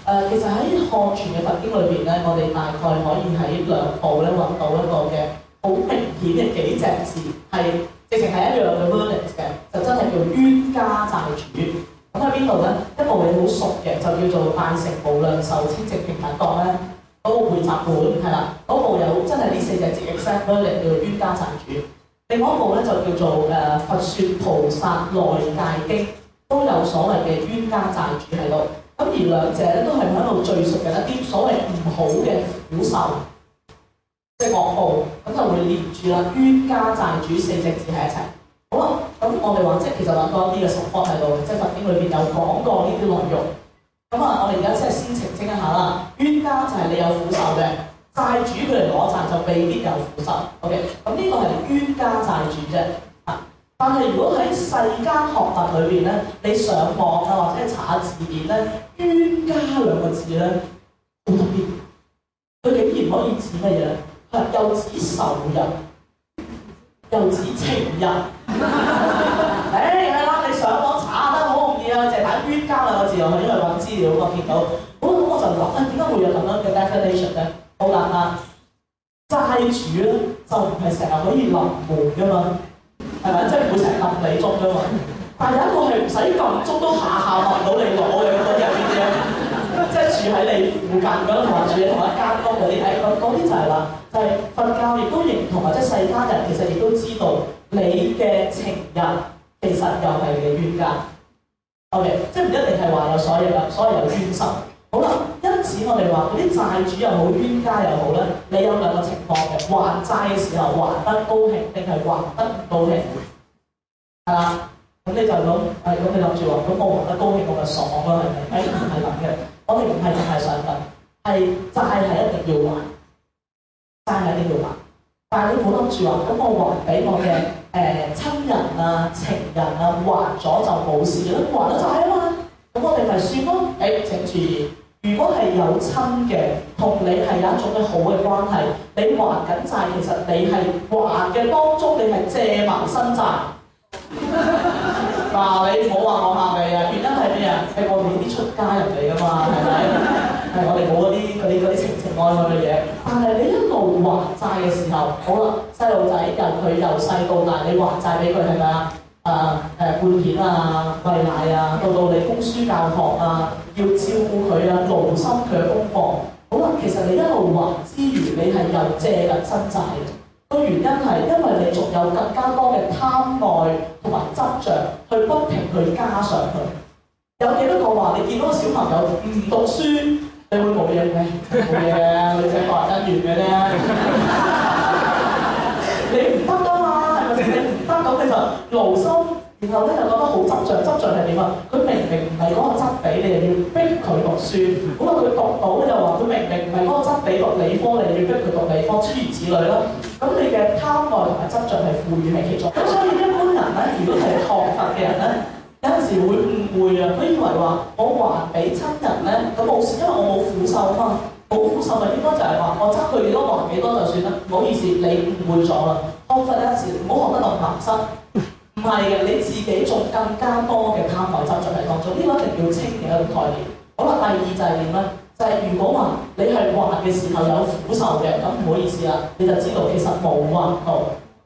其實喺漢傳嘅佛經裏邊咧，我哋大概可以喺兩部咧揾到一個嘅好明顯嘅幾隻字，係直情係一樣嘅 wordings 嘅，就真係叫冤家債主。咁喺邊度咧？一部你好熟嘅就叫做《大乘無量壽清淨平等覺》咧，嗰個匯集本係啦，嗰部有真係呢四隻字 exact wording 叫做冤家債主。另外一部咧就叫做佛説菩薩內戒經，都有所謂嘅冤家債主喺度。咁而兩者咧都係喺度敘述緊一啲所謂唔好嘅苦受，即係惡報，咁就會連住啦。冤家債主四隻字喺一齊。好啦，咁我哋話即係其實揾多啲嘅 support 喺度，即係佛經裏邊有講過呢啲內容。咁啊，我哋而家即係先澄清一下啦。冤家就係你有苦受嘅，債主佢嚟攞債就未必有苦受。OK， 咁呢個係冤家債主啫。但係如果喺世間學佛裏邊咧，你上網啊或者查下字典咧，冤家兩個字咧好特別，佢竟然可以指乜嘢咧？又指仇人，又指情人。係啦，你上網查下得好容易啊，淨係打冤家兩個字落去，因為揾資料我見到，我就諗點解會有咁樣嘅 definition 咧？好簡單，債主咧就唔係成日可以臨門噶嘛。係咪？即係唔會成日撳你鐘㗎嘛？但係有一個係唔使撳鐘都下下問到你攞嘅嗰啲係邊啲咧？即係住喺你附近嗰度，同埋住喺同一間屋嗰啲，嗰啲就係啦。就係佛教亦都認同，或者世間人其實亦都知道，你嘅情人其實又係你嘅冤家。OK， 即係唔一定係話有所有冤仇。好啦，因此我哋話嗰啲債主又好，冤家又好咧，你有兩個情況嘅，還債嘅時候還得高興定係還得唔高興？係啦，咁你就諗，咁你諗住話，咁我還得高興我咪爽咯，係咪？唔係咁嘅，我哋唔係淨係想咁，係債係一定要還，債係一定要還。但係你唔好諗住話，咁我還俾我嘅親人啊、情人啊，還咗就冇事啦，還咗債啊嘛。咁我哋咪算咯。請注意，如果係有親嘅，同你係有一種嘅好嘅關係，你還緊債，其實你係還嘅當中，你係借埋身債。嗱，你唔好話我客氣啊，原因係咩啊？係我哋呢啲出家人嚟㗎嘛，係咪？係我哋冇嗰啲情情愛愛嘅嘢。但係你一路還債嘅時候，好啦，細路仔由細到大，你還債俾佢係咪啊？半片啊、餵奶啊，到你供書教學啊，要照顧佢啊，勞心佢嘅功課。好啦，其實你一路還之餘，你係又借緊身債嘅。個原因係因為你仲有更加多嘅貪愛同埋執着，去不停去加上去。有幾多個話你見到個小朋友唔讀書，你會冇嘢咩？冇嘢嘅，女仔個人因緣嘅啫。你唔得㗎嘛，係咪先？你唔得咁你就勞心，然後咧就覺得好執着。執着係點啊？佢明明唔係嗰個質俾你，又要逼佢讀書。咁啊，佢讀到你就話佢明明唔係嗰個質俾讀理科，你要逼佢讀理科，諸如此類啦。咁你嘅貪愛同埋執着係賦予喺其中。咁所以一般人咧，如果係學佛嘅人咧，有陣時會誤會啊，佢以為話我還俾親人咧，咁冇事，因為我冇苦受啊嘛。冇苦受咪應該就係話我爭佢幾多還幾多就算啦，唔好意思，你誤會咗啦。學佛有陣時唔好學得咁盲塞，唔係嘅，你自己仲更加多嘅貪愛執着喺當中，呢個一定要清嘅一個概念。好啦，第二就係點咧？就係如果話你係還嘅時候有苦受嘅，咁唔好意思啦，你就知道其實冇還到。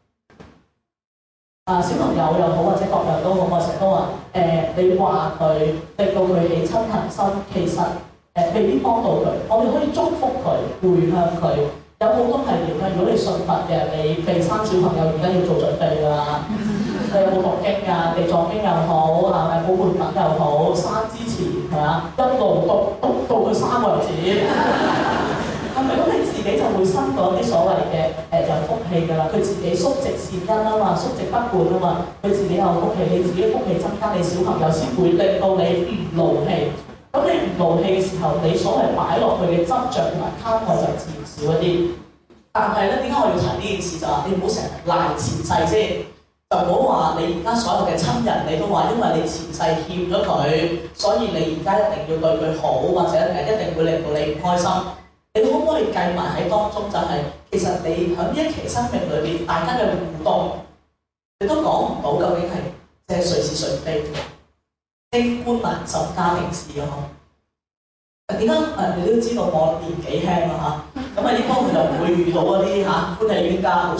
小朋友又好或者各人都好，我成日都話你話佢令到佢起親恨心，其實未必幫到佢。我哋可以祝福佢，回向佢。有好多係點咧？如果你信佛嘅，你未生小朋友而家要做準備㗎啦。你有冇讀經啊？地藏經又好，係咪寶盆品又好？生之前係嘛？一路讀到佢3個日子，係咪？咁你自己就會生到一啲所謂嘅有福氣㗎啦。佢自己宿直善因啊嘛，宿直不滿啊嘛，佢自己有福氣，你自己福氣增加，你小朋友先會令到你唔勞氣。咁你唔勞氣嘅時候，你所謂擺落去嘅執着同埋貪愛就自然少一啲。但係咧，點解我要提呢件事就話你唔好成日賴前世先。就唔好話你而家所有嘅親人，你都話因為你前世欠咗佢，所以你而家一定要對佢好，或者一定會令到你唔開心。你可唔可以計埋喺當中？就係其實你喺呢一期生命裏邊，大家嘅互動，你都講唔到究竟係即係誰是誰非，清官難審家庭事啊！ 點解你都知道我年紀輕啦嚇，咁應該佢就唔會遇到嗰啲歡喜冤家，好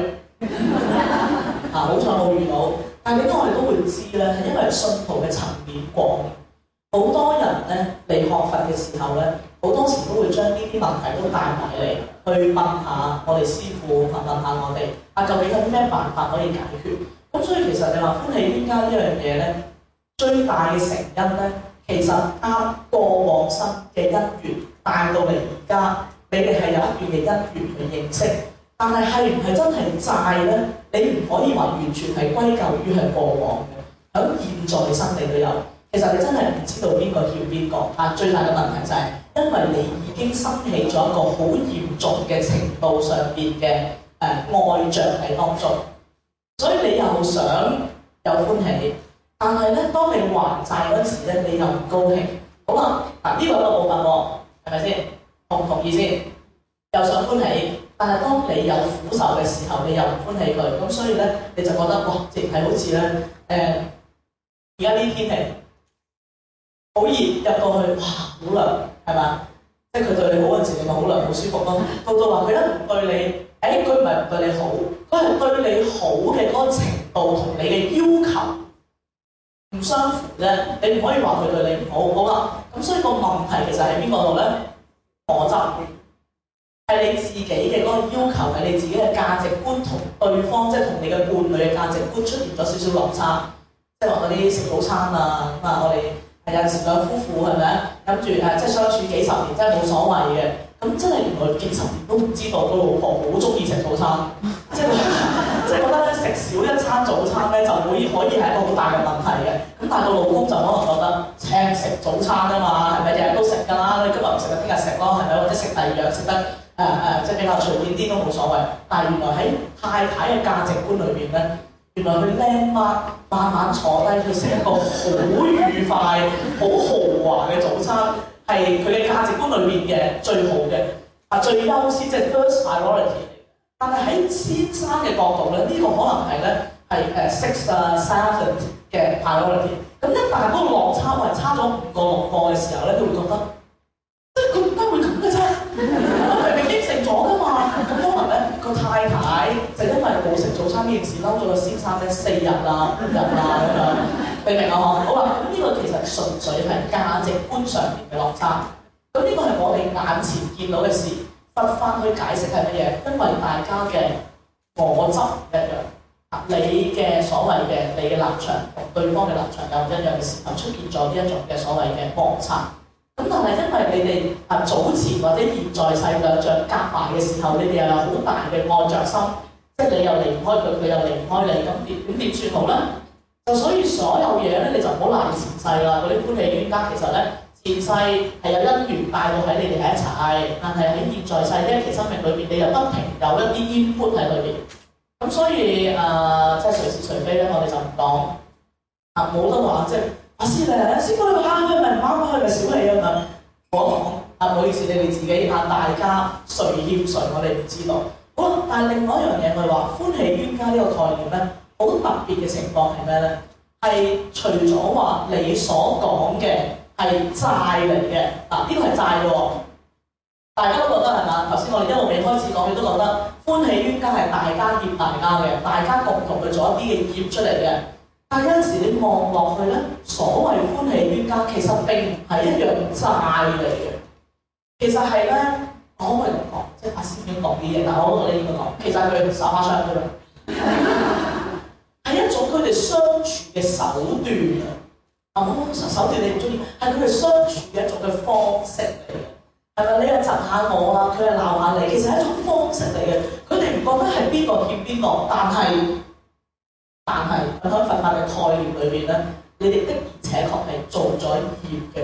彩好彩冇遇到。但係點解我哋都會知咧？係因為信徒嘅層面廣，好多人咧嚟學佛嘅時候咧，好多時都會將呢啲問題都帶埋嚟，去問下我哋師父，問下我哋究竟有啲咩辦法可以解決？咁所以其實你話歡喜冤家呢樣嘢咧，最大嘅成因咧，其實啱過往生嘅因緣帶到嚟而家，你哋係有一段嘅因緣去認識，但係係唔係真係債咧？你唔可以話完全係歸咎於係過往嘅，喺現在生你都有。其實你真係唔知道邊個欠邊個，最大嘅問題就係因為你已經生起咗一個好嚴重嘅程度上邊嘅愛著喺當中，所以你又想有歡喜，但係咧當你還債嗰時咧，你又唔高興。好啦，呢個一個部分喎，係咪先？同唔同意先？又想歡喜，但係當你有苦受嘅時候，你又唔歡喜佢，咁所以咧你就覺得哇，直係好似咧而家呢天氣好熱，入到去哇好涼，係嘛？即係佢對你好嗰陣時，你咪好涼好舒服咯。到話佢一唔對你，佢唔係唔對你好，佢係對你好嘅嗰個程度同你嘅要求唔相符啫。你唔可以話佢對你唔好，好啦。咁所以個問題其實喺邊個度咧？我執係你自己嘅嗰個要求，係你自己嘅價值觀同對方，即係同你嘅伴侶嘅價值觀出現咗少少落差。即係話嗰啲食早餐啊，咁我哋有陣時兩夫婦係咪諗住即係相處幾十年，真係冇所謂嘅。咁真係原來幾十年都唔知道個老婆好中意食早餐，即係覺得咧食少一餐早餐咧就可以係一個好大嘅問題嘅。咁但係個老公就可能覺得食早餐啊嘛，係咪日日都食㗎啦？你今日唔食就聽日食咯，係咪？或者食第二樣食得即係比較隨便啲都冇所謂。但係原來喺太太嘅價值觀裏邊咧，原來佢靚媽慢慢坐低去食一個好愉快、好豪華嘅早餐，係佢嘅價值觀裏面嘅最好嘅最優先，即係 first priority。但係喺先生嘅角度咧，呢個可能係咧係six seven 嘅 priority。咁一旦嗰個落差係差咗5個6個嘅時候咧，佢會覺得即係佢點解會咁嘅啫？我明明應承咗㗎嘛。咁可能咧個太太就因為冇食早餐呢件事嬲咗個先生咧4日啦、5日啦咁樣，你明啊？好啦，咁呢個其實純粹係價值觀上面嘅落差。咁呢個係我哋眼前見到嘅事，不翻去解釋係乜嘢？因為大家嘅我執唔一樣，你嘅所謂嘅你嘅立場同對方嘅立場有唔一樣嘅時候，出現咗呢一種嘅所謂嘅摩擦。咁但係因為你哋早前或者現在世兩像夾埋嘅時候，你哋又有好大嘅愛着心，即係你又離唔開佢，佢又離唔開你，咁點算好咧？就所以所有嘢咧，你就唔好賴前世啦。嗰啲歡喜冤家其實咧，前世係有因緣帶到喺你哋喺一齊，但係喺現在世呢一期生命裏邊，你又不停有一啲 input 喺裏邊。咁所以即係誰是誰非咧，我哋就唔講冇得話即係。師傅你個蝦佢咪唔啱，佢咪少你啊嘛！我講唔好意思，你哋自己大家誰欠誰，我哋唔知道。好啦，但係另外一樣嘢，我哋話歡喜冤家呢個概念咧，好特別嘅情況係咩咧？係除咗話你所講嘅係債嚟嘅，呢個係債嘅喎，大家都覺得係嘛？頭先我哋一路未開始講，你都覺得歡喜冤家係大家欠大家嘅，大家共同去做一啲嘅業出嚟嘅。但係有陣時你望落去咧，所謂歡喜冤家其實並唔係一樣債嚟嘅，其實係咧，我可唔可以咁講？即係法師已經講啲嘢，但係我覺得你應該講，其實係佢哋耍花槍啫嘛，係一種佢哋相處嘅手段啊！手段你唔中意，係佢哋相處嘅一種嘅方式嚟嘅，係咪？你又窒下我啦，佢又鬧下你，其實係一種方式嚟嘅。佢哋唔覺得係邊個欠邊個，但係喺佛法嘅概念裏邊咧，你哋的而且確係做咗業嘅。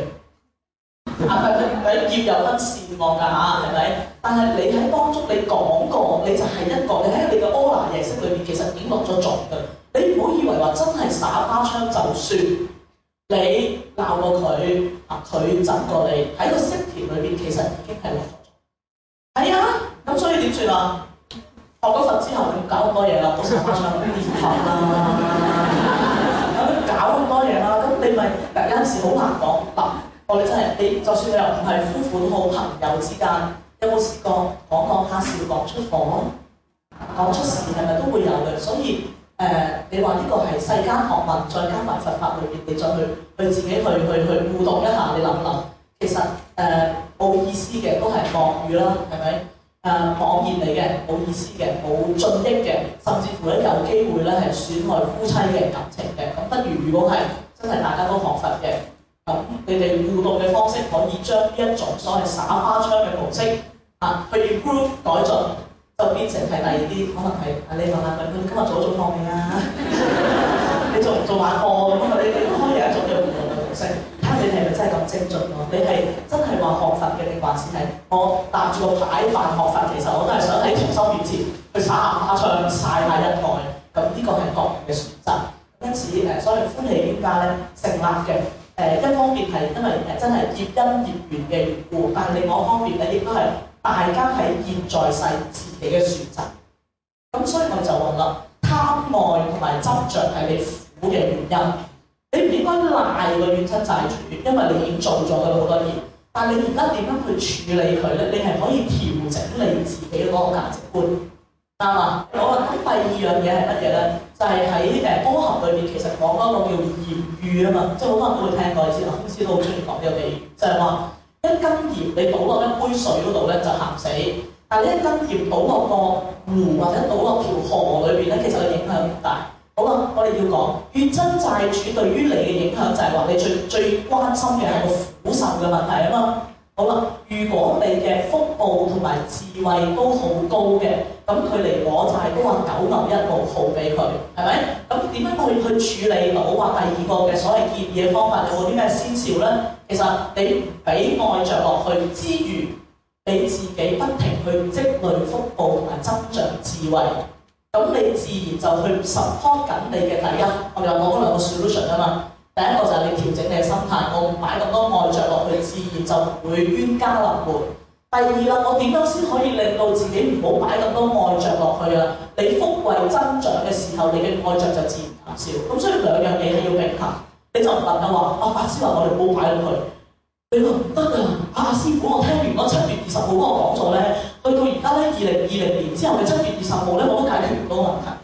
佢業有分善惡㗎嚇，係咪？但係你喺當中你講過，你就係一個，你喺你嘅阿賴耶識裏邊，其實已經落咗種㗎。你唔好以為話真係耍花槍就算，你鬧過佢，佢窒過你，喺個識田裏邊其實已經係落咗種。係啊，咁所以點算啊？學咗佛之後，你搞咁多嘢啦，都耍花槍念佛啦，咁搞咁多嘢啦，咁你咪有陣時好難講嗱。 我哋真係你，就算你又唔係夫婦都好，朋友之間有冇試過講下笑講出火，講出事係咪都會有嘅？所以你話呢個係世間學問，再加埋佛法裏邊，你再去自己去互動一下，你諗諗，其實冇意思嘅都係妄語啦，係咪？妄言嚟嘅，冇意思嘅，冇進益嘅，甚至乎咧有機會咧係損害夫妻嘅感情嘅。咁不如果係真係大家都學佛嘅，咁你哋互動嘅方式可以將呢一種所謂耍花槍嘅模式去 improve 改進，就變成係第二啲，可能係你問下佢，今日做咗早課未啊？你做唔做晚課咁啊？你都可以有一種嘅互動嘅模式。你係咪真係咁精進咯？你係真係話學佛嘅定還是係我搭住個牌扮學佛？其實我都係想喺同修面前去耍下花槍、曬下恩愛。咁呢個係個人嘅選擇。因此所謂歡喜冤家咧成立嘅。一方面係因為真係業因業緣嘅緣故，但係另外一方面咧亦都係大家喺現在世自己嘅選擇。咁所以我就話啦，貪愛同埋執着係你苦嘅原因。你唔應該賴個冤親債主，因為你已經做咗嘅好多嘢。但係你而家點樣去處理佢咧？你係可以調整你自己嗰個價值觀，啱嘛？好啦，咁第二樣嘢係乜嘢咧？就係喺波合裏邊，其實講嗰個叫鹽喻啊嘛，即係好多人都會聽過，你知啦，公司都好中意講呢個比喻，就係話一斤鹽你倒落一杯水嗰度咧就鹹死，但係呢一斤鹽倒落個湖或者倒落條河裏邊咧，其實個影響唔大。好啦，我哋要講冤親債主對於你嘅影響就係話你最關心嘅係個苦受嘅問題啊嘛。好啦，如果你嘅福報同埋智慧都好高嘅，咁佢嚟攞債都話九牛一毛好俾佢，係咪？咁點樣去處理到話第二個嘅所謂建議嘅方法？有冇啲咩先兆咧？其實你唔俾愛着落去之餘，你自己不停去積累福報同埋增長智慧。咁你自然就去 support 緊你嘅第一，我哋話講嗰兩個 solution 啊嘛。第一個就係你調整你嘅心態，我唔擺咁多愛着落去，自然就唔會冤家臨門。第二啦，我點樣先可以令到自己唔好擺咁多愛着落去啊？你福慧增長嘅時候，你嘅愛着就自然減少。咁所以兩樣嘢係要平衡，你就唔能夠話法師話我哋冇擺落去。你話唔得啊！師傅，我聽完嗰7月20號嗰個講座咧，去到而家咧2020年之後嘅7月20號咧，我都解決唔到問題。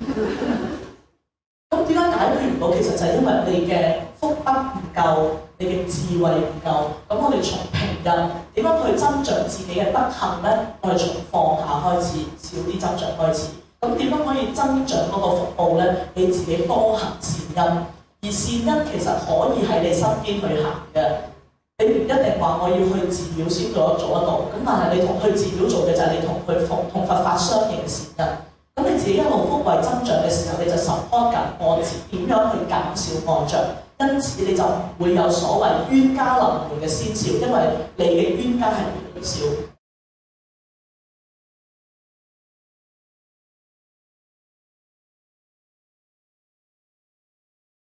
咁點解解決唔到？其實就係因為你嘅福德唔夠，你嘅智慧唔夠。咁我哋從平日點樣去增長自己嘅德行咧？我哋從放下開始，少啲執着開始。咁點樣可以增長嗰個福報咧？你自己多行善因，而善因其實可以喺你身邊去行嘅。你唔一定話我要去寺廟先做得到，咁但係你同去寺廟做嘅就係你同佛法相應嘅善因。咁你自己一路福慧增長嘅時候，你就 support 緊愛字點樣去減少愛着，因此你就唔會有所謂冤家臨門嘅先兆，因為你嘅冤家係越嚟越少。